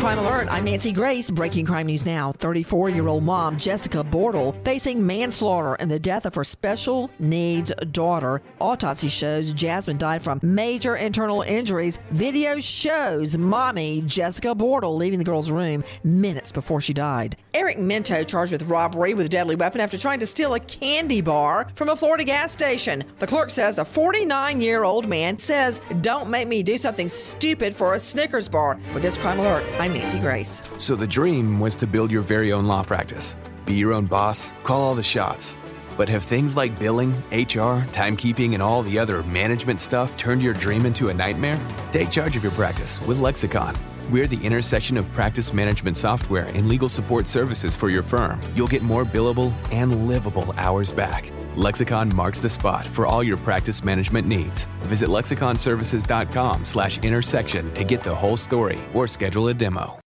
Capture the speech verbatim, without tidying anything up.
Crime Alert, I'm Nancy Grace. Breaking crime news now. thirty-four-year-old mom Jessica Bortle facing manslaughter in the death of her special needs daughter. Autopsy shows Jasmine died from major internal injuries. Video shows mommy Jessica Bortle leaving the girl's room minutes before she died. Eric Minto charged with robbery with a deadly weapon after trying to steal a candy bar from a Florida gas station. The clerk says a forty-nine-year-old man says, "Don't make me do something stupid for a Snickers bar." With this Crime Alert, I'm Nancy Grace. So the dream was to build your very own law practice. Be your own boss, call all the shots. But have things like billing, H R, timekeeping, and all the other management stuff turned your dream into a nightmare? Take charge of your practice with Lexicon. We're the intersection of practice management software and legal support services for your firm. You'll get more billable and livable hours back. Lexicon marks the spot for all your practice management needs. Visit lexiconservices.com slash intersection to get the whole story or schedule a demo.